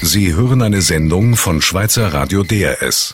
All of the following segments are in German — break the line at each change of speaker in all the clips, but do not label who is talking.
Sie hören eine Sendung von Schweizer Radio DRS.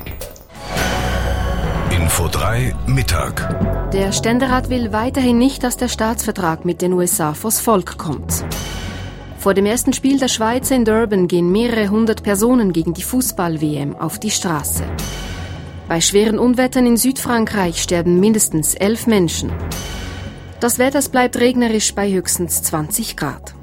Info 3 Mittag.
Der Ständerat will weiterhin nicht, dass der Staatsvertrag mit den USA vors Volk kommt. Vor dem ersten Spiel der Schweizer in Durban gehen mehrere hundert Personen gegen die Fußball-WM auf die Straße. Bei schweren Unwettern in Südfrankreich sterben mindestens 11 Menschen. Das Wetter bleibt regnerisch bei höchstens 20 Grad.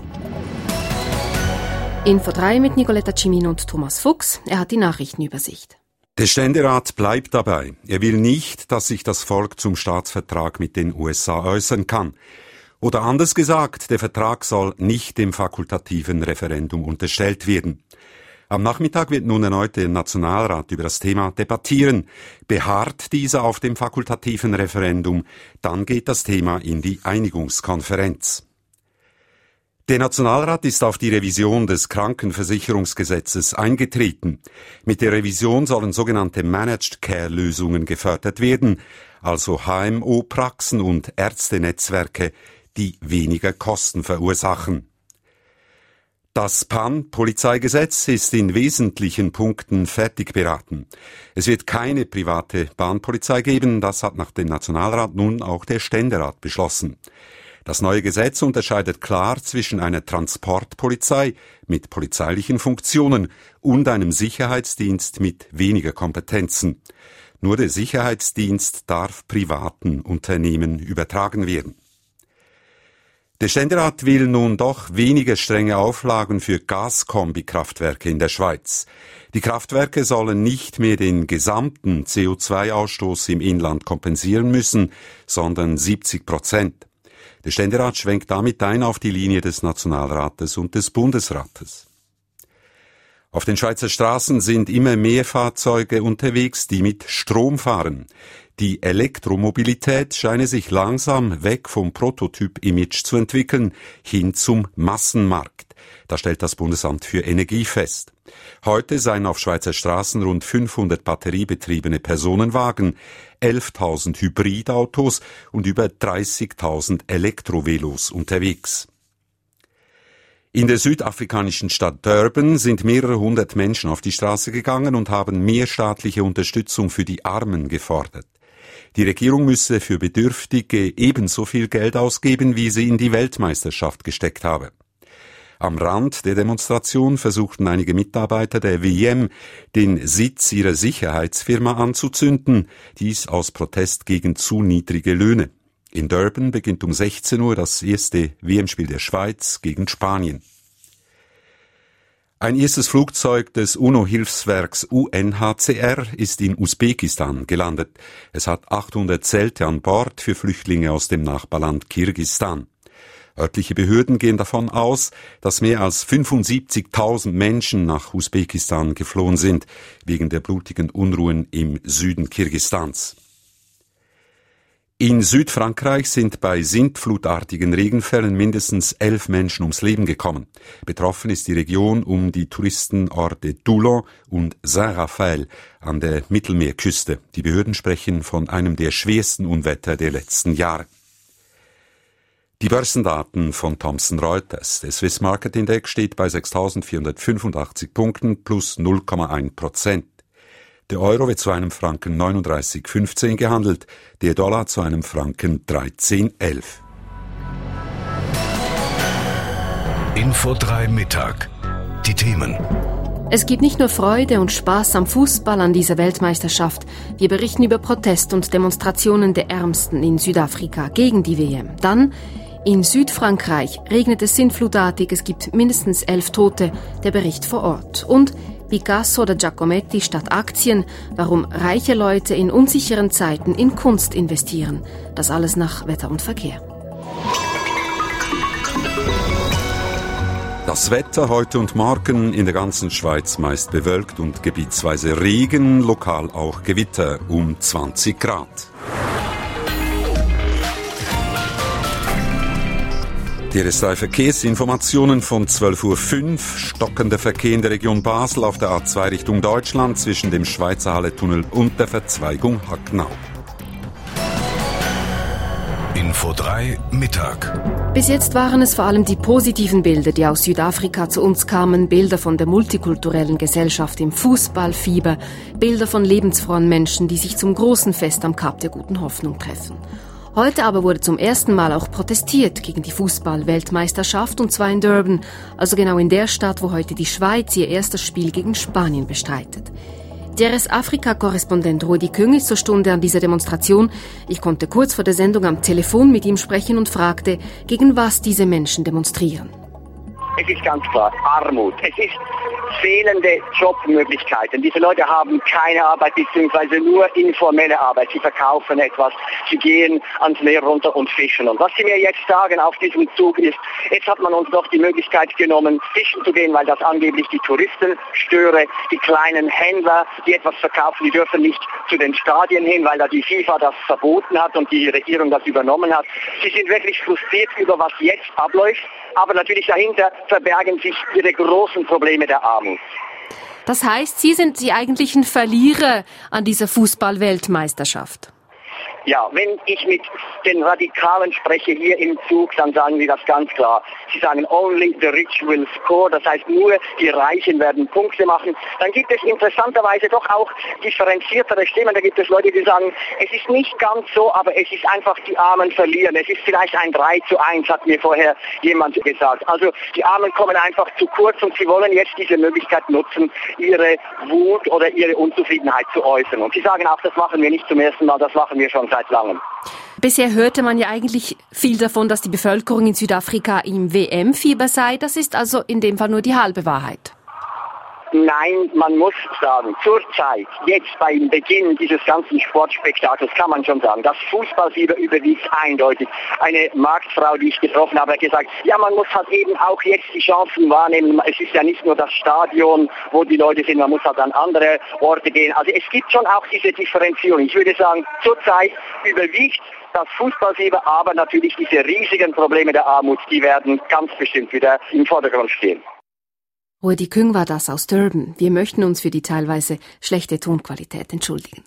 Info 3 mit Nicoletta Cimino und Thomas Fuchs. Er hat die Nachrichtenübersicht.
Der Ständerat bleibt dabei. Er will nicht, dass sich das Volk zum Staatsvertrag mit den USA äußern kann. Oder anders gesagt, der Vertrag soll nicht dem fakultativen Referendum unterstellt werden. Am Nachmittag wird nun erneut der Nationalrat über das Thema debattieren. Beharrt dieser auf dem fakultativen Referendum, dann geht das Thema in die Einigungskonferenz. Der Nationalrat ist auf die Revision des Krankenversicherungsgesetzes eingetreten. Mit der Revision sollen sogenannte Managed Care Lösungen gefördert werden, also HMO-Praxen und Ärztenetzwerke, die weniger Kosten verursachen. Das Bahn-Polizeigesetz ist in wesentlichen Punkten fertig beraten. Es wird keine private Bahnpolizei geben, das hat nach dem Nationalrat nun auch der Ständerat beschlossen. Das neue Gesetz unterscheidet klar zwischen einer Transportpolizei mit polizeilichen Funktionen und einem Sicherheitsdienst mit weniger Kompetenzen. Nur der Sicherheitsdienst darf privaten Unternehmen übertragen werden. Der Ständerat will nun doch weniger strenge Auflagen für Gaskombi-Kraftwerke in der Schweiz. Die Kraftwerke sollen nicht mehr den gesamten CO2-Ausstoß im Inland kompensieren müssen, sondern 70%. Der Ständerat schwenkt damit ein auf die Linie des Nationalrates und des Bundesrates. Auf den Schweizer Straßen sind immer mehr Fahrzeuge unterwegs, die mit Strom fahren. Die Elektromobilität scheine sich langsam weg vom Prototyp-Image zu entwickeln, hin zum Massenmarkt. Das stellt das Bundesamt für Energie fest. Heute seien auf Schweizer Straßen rund 500 batteriebetriebene Personenwagen, 11.000 Hybridautos und über 30.000 Elektrovelos unterwegs. In der südafrikanischen Stadt Durban sind mehrere hundert Menschen auf die Straße gegangen und haben mehr staatliche Unterstützung für die Armen gefordert. Die Regierung müsse für Bedürftige ebenso viel Geld ausgeben, wie sie in die Weltmeisterschaft gesteckt habe. Am Rand der Demonstration versuchten einige Mitarbeiter der WM, den Sitz ihrer Sicherheitsfirma anzuzünden, dies aus Protest gegen zu niedrige Löhne. In Durban beginnt um 16 Uhr das erste WM-Spiel der Schweiz gegen Spanien. Ein erstes Flugzeug des UNO-Hilfswerks UNHCR ist in Usbekistan gelandet. Es hat 800 Zelte an Bord für Flüchtlinge aus dem Nachbarland Kirgisistan. Örtliche Behörden gehen davon aus, dass mehr als 75.000 Menschen nach Usbekistan geflohen sind, wegen der blutigen Unruhen im Süden Kirgisistans. In Südfrankreich sind bei sintflutartigen Regenfällen mindestens 11 Menschen ums Leben gekommen. Betroffen ist die Region um die Touristenorte Toulon und Saint-Raphaël an der Mittelmeerküste. Die Behörden sprechen von einem der schwersten Unwetter der letzten Jahre. Die Börsendaten von Thomson Reuters. Der Swiss Market Index steht bei 6.485 Punkten plus 0,1%. Der Euro wird zu einem Franken 39,15 gehandelt, der Dollar zu einem Franken 13,11.
Info 3 Mittag. Die Themen.
Es gibt nicht nur Freude und Spaß am Fußball an dieser Weltmeisterschaft. Wir berichten über Protest und Demonstrationen der Ärmsten in Südafrika gegen die WM. Dann in Südfrankreich regnet es sintflutartig, es gibt mindestens 11 Tote, der Bericht vor Ort. Und Picasso oder Giacometti statt Aktien, warum reiche Leute in unsicheren Zeiten in Kunst investieren. Das alles nach Wetter und Verkehr.
Das Wetter heute und morgen in der ganzen Schweiz meist bewölkt und gebietsweise Regen, lokal auch Gewitter um 20 Grad. DRS3 Verkehrsinformationen von 12.05 Uhr. Stockender Verkehr in der Region Basel auf der A2 Richtung Deutschland zwischen dem Schweizerhalle-Tunnel und der Verzweigung Hacknau.
Info 3 Mittag.
Bis jetzt waren es vor allem die positiven Bilder, die aus Südafrika zu uns kamen, Bilder von der multikulturellen Gesellschaft im Fußballfieber, Bilder von lebensfrohen Menschen, die sich zum großen Fest am Kap der Guten Hoffnung treffen. Heute aber wurde zum ersten Mal auch protestiert gegen die Fußball-Weltmeisterschaft, und zwar in Durban, also genau in der Stadt, wo heute die Schweiz ihr erstes Spiel gegen Spanien bestreitet. Der RS-Afrika-Korrespondent Rudi Küng ist zur Stunde an dieser Demonstration. Ich konnte kurz vor der Sendung am Telefon mit ihm sprechen und fragte, gegen was diese Menschen demonstrieren.
Es ist ganz klar Armut. Es ist fehlende Jobmöglichkeiten. Diese Leute haben keine Arbeit bzw. nur informelle Arbeit. Sie verkaufen etwas, sie gehen ans Meer runter und fischen. Und was sie mir jetzt sagen auf diesem Zug ist, jetzt hat man uns noch die Möglichkeit genommen, fischen zu gehen, weil das angeblich die Touristen störe. Die kleinen Händler, die etwas verkaufen, die dürfen nicht zu den Stadien hin, weil da die FIFA das verboten hat und die Regierung das übernommen hat. Sie sind wirklich frustriert über was jetzt abläuft. Aber natürlich dahinter verbergen sich ihre großen Probleme der Armut.
Das heißt, Sie sind die eigentlichen Verlierer an dieser Fußball-Weltmeisterschaft.
Ja, wenn ich mit den Radikalen spreche hier im Zug, dann sagen sie das ganz klar. Sie sagen, only the rich will score, das heißt nur die Reichen werden Punkte machen. Dann gibt es interessanterweise doch auch differenziertere Stimmen. Da gibt es Leute, die sagen, es ist nicht ganz so, aber es ist einfach, die Armen verlieren. Es ist vielleicht ein 3:1, hat mir vorher jemand gesagt. Also die Armen kommen einfach zu kurz und sie wollen jetzt diese Möglichkeit nutzen, ihre Wut oder ihre Unzufriedenheit zu äußern. Und sie sagen auch, das machen wir nicht zum ersten Mal, das machen wir schon seit langem.
Bisher hörte man ja eigentlich viel davon, dass die Bevölkerung in Südafrika im WM-Fieber sei. Das ist also in dem Fall nur die halbe Wahrheit.
Nein, man muss sagen, zurzeit, jetzt beim Beginn dieses ganzen Sportspektakels, kann man schon sagen, das Fußballfieber überwiegt eindeutig. Eine Marktfrau, die ich getroffen habe, hat gesagt, ja, man muss halt eben auch jetzt die Chancen wahrnehmen. Es ist ja nicht nur das Stadion, wo die Leute sind, man muss halt an andere Orte gehen. Also es gibt schon auch diese Differenzierung. Ich würde sagen, zurzeit überwiegt das Fußballfieber, aber natürlich diese riesigen Probleme der Armut, die werden ganz bestimmt wieder im Vordergrund stehen.
Rudi Küng war das aus Durban. Wir möchten uns für die teilweise schlechte Tonqualität entschuldigen.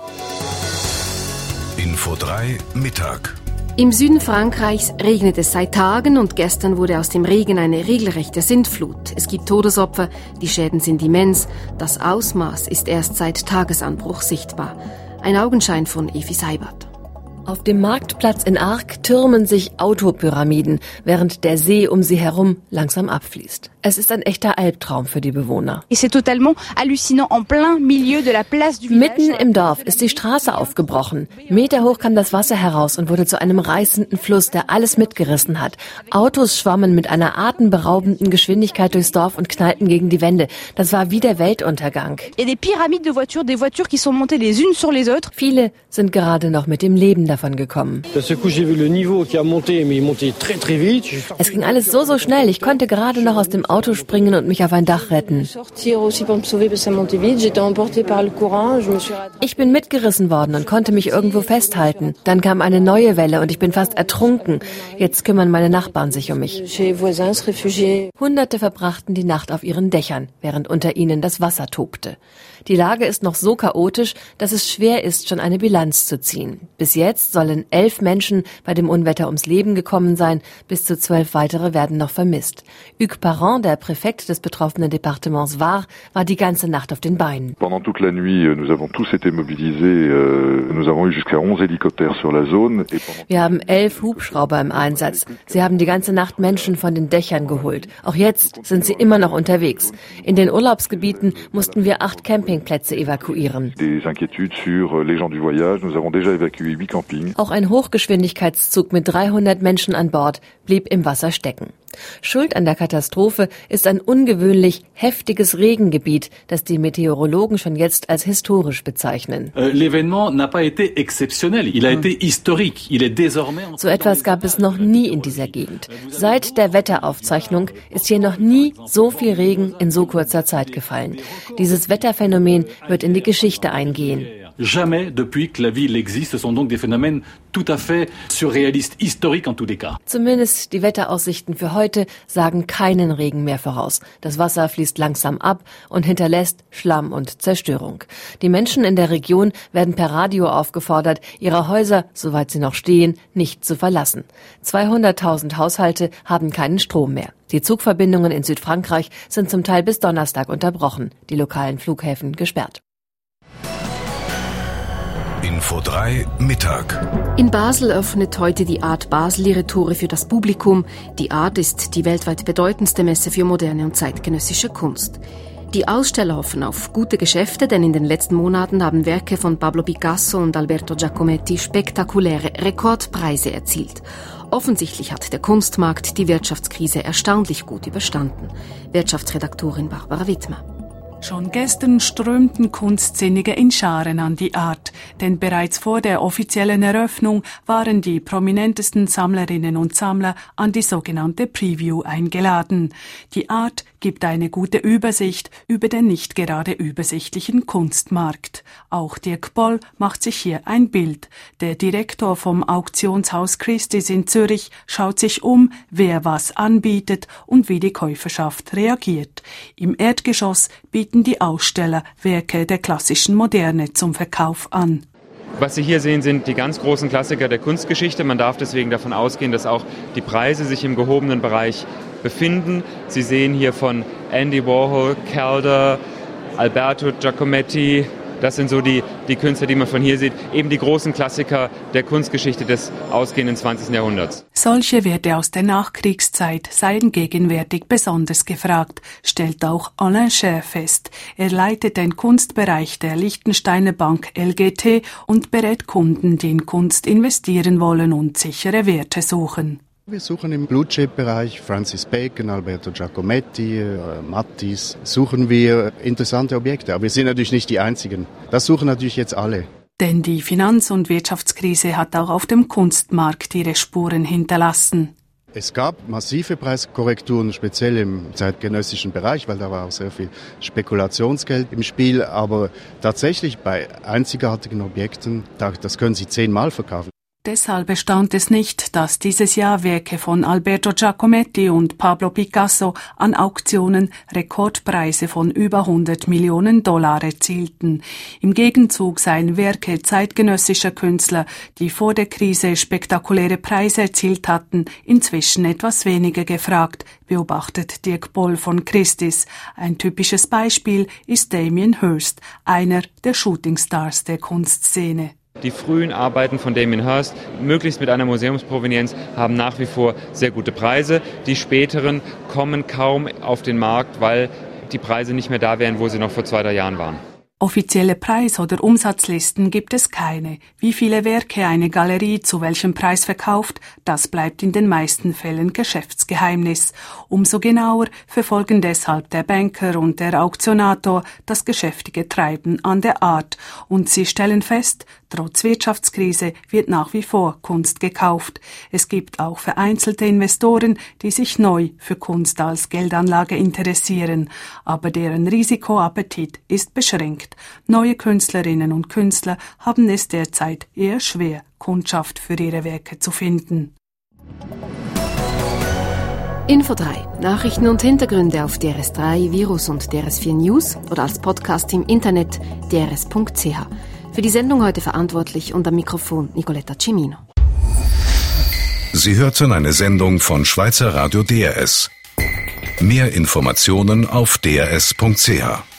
Info 3 Mittag.
Im Süden Frankreichs regnet es seit Tagen und gestern wurde aus dem Regen eine regelrechte Sintflut. Es gibt Todesopfer, die Schäden sind immens. Das Ausmaß ist erst seit Tagesanbruch sichtbar. Ein Augenschein von Evi Seibert.
Auf dem Marktplatz in Arques türmen sich Autopyramiden, während der See um sie herum langsam abfließt. Es ist ein echter Albtraum für die Bewohner. Mitten im Dorf ist die Straße aufgebrochen. Meterhoch kam das Wasser heraus und wurde zu einem reißenden Fluss, der alles mitgerissen hat. Autos schwammen mit einer atemberaubenden Geschwindigkeit durchs Dorf und knallten gegen die Wände. Das war wie der Weltuntergang. Viele sind gerade noch mit dem Leben davon gekommen. Es ging alles so schnell. Ich konnte gerade noch aus dem Auto springen und mich auf ein Dach retten. Ich bin mitgerissen worden und konnte mich irgendwo festhalten. Dann kam eine neue Welle und ich bin fast ertrunken. Jetzt kümmern meine Nachbarn sich um mich. Hunderte verbrachten die Nacht auf ihren Dächern, während unter ihnen das Wasser tobte. Die Lage ist noch so chaotisch, dass es schwer ist, schon eine Bilanz zu ziehen. Bis jetzt sollen 11 Menschen bei dem Unwetter ums Leben gekommen sein. Bis zu 12 weitere werden noch vermisst. Hugues Parent, der Präfekt des betroffenen Departements Var, war die ganze Nacht auf den Beinen.
Pendant toute la nuit, nous avons tous été mobilisés. Nous avons eu jusqu'à 11 hélicoptères sur la zone.
Wir haben 11 Hubschrauber im Einsatz. Sie haben die ganze Nacht Menschen von den Dächern geholt. Auch jetzt sind sie immer noch unterwegs. In den Urlaubsgebieten mussten wir 8 Campingplätze evakuieren.
Des inquiétudes sur les gens du voyage. Nous avons déjà évacué 8 campings.
Auch ein Hochgeschwindigkeitszug mit 300 Menschen an Bord blieb im Wasser stecken. Schuld an der Katastrophe ist ein ungewöhnlich heftiges Regengebiet, das die Meteorologen schon jetzt als historisch bezeichnen. So etwas gab es noch nie in dieser Gegend. Seit der Wetteraufzeichnung ist hier noch nie so viel Regen in so kurzer Zeit gefallen. Dieses Wetterphänomen wird in die Geschichte eingehen.
jamais depuis que la ville existe. Ce sont donc des phénomènes tout à fait surréalistes, historiques en tous les cas.
Zumindest die Wetteraussichten für heute sagen keinen Regen mehr voraus. Das Wasser fließt langsam ab und hinterlässt Schlamm und Zerstörung. Die Menschen in der Region werden per Radio aufgefordert, ihre Häuser, soweit sie noch stehen, nicht zu verlassen. 200.000 Haushalte haben keinen Strom mehr. Die Zugverbindungen in Südfrankreich sind zum Teil bis Donnerstag unterbrochen, die lokalen Flughäfen gesperrt.
Info 3 Mittag.
In Basel öffnet heute die Art Basel ihre Tore für das Publikum. Die Art ist die weltweit bedeutendste Messe für moderne und zeitgenössische Kunst. Die Aussteller hoffen auf gute Geschäfte, denn in den letzten Monaten haben Werke von Pablo Picasso und Alberto Giacometti spektakuläre Rekordpreise erzielt. Offensichtlich hat der Kunstmarkt die Wirtschaftskrise erstaunlich gut überstanden. Wirtschaftsredaktorin Barbara Wittmer.
Schon gestern strömten Kunstsinnige in Scharen an die Art, denn bereits vor der offiziellen Eröffnung waren die prominentesten Sammlerinnen und Sammler an die sogenannte Preview eingeladen. Die Art gibt eine gute Übersicht über den nicht gerade übersichtlichen Kunstmarkt. Auch Dirk Boll macht sich hier ein Bild. Der Direktor vom Auktionshaus Christie's in Zürich schaut sich um, wer was anbietet und wie die Käuferschaft reagiert. Im Erdgeschoss bieten die Aussteller Werke der klassischen Moderne zum Verkauf an.
Was Sie hier sehen, sind die ganz großen Klassiker der Kunstgeschichte. Man darf deswegen davon ausgehen, dass auch die Preise sich im gehobenen Bereich befinden. Sie sehen hier von Andy Warhol, Calder, Alberto Giacometti. Das sind so die Künstler, die man von hier sieht. Eben die großen Klassiker der Kunstgeschichte des ausgehenden 20. Jahrhunderts.
Solche Werte aus der Nachkriegszeit seien gegenwärtig besonders gefragt, stellt auch Alain Scher fest. Er leitet den Kunstbereich der Liechtensteiner Bank LGT und berät Kunden, die in Kunst investieren wollen und sichere Werte suchen.
Wir suchen im Blue-Chip-Bereich Francis Bacon, Alberto Giacometti, Matisse, suchen wir interessante Objekte. Aber wir sind natürlich nicht die Einzigen. Das suchen natürlich jetzt alle.
Denn die Finanz- und Wirtschaftskrise hat auch auf dem Kunstmarkt ihre Spuren hinterlassen.
Es gab massive Preiskorrekturen, speziell im zeitgenössischen Bereich, weil da war auch sehr viel Spekulationsgeld im Spiel. Aber tatsächlich bei einzigartigen Objekten, das können Sie 10-mal verkaufen.
Deshalb erstaunt es nicht, dass dieses Jahr Werke von Alberto Giacometti und Pablo Picasso an Auktionen Rekordpreise von über 100 Millionen Dollar erzielten. Im Gegenzug seien Werke zeitgenössischer Künstler, die vor der Krise spektakuläre Preise erzielt hatten, inzwischen etwas weniger gefragt, beobachtet Dirk Boll von Christie's. Ein typisches Beispiel ist Damien Hirst, einer der Shootingstars der Kunstszene.
Die frühen Arbeiten von Damien Hirst, möglichst mit einer Museumsprovenienz, haben nach wie vor sehr gute Preise. Die späteren kommen kaum auf den Markt, weil die Preise nicht mehr da wären, wo sie noch vor 2-3 Jahren waren.
Offizielle Preis- oder Umsatzlisten gibt es keine. Wie viele Werke eine Galerie zu welchem Preis verkauft, das bleibt in den meisten Fällen Geschäftsgeheimnis. Umso genauer verfolgen deshalb der Banker und der Auktionator das geschäftige Treiben an der Art. Und sie stellen fest, trotz Wirtschaftskrise wird nach wie vor Kunst gekauft. Es gibt auch vereinzelte Investoren, die sich neu für Kunst als Geldanlage interessieren. Aber deren Risikoappetit ist beschränkt. Neue Künstlerinnen und Künstler haben es derzeit eher schwer, Kundschaft für ihre Werke zu finden.
Info 3. Nachrichten und Hintergründe auf DRS3, Virus und DRS4 News oder als Podcast im Internet drs.ch. Für die Sendung heute verantwortlich und am Mikrofon Nicoletta Cimino.
Sie hörten eine Sendung von Schweizer Radio DRS. Mehr Informationen auf drs.ch.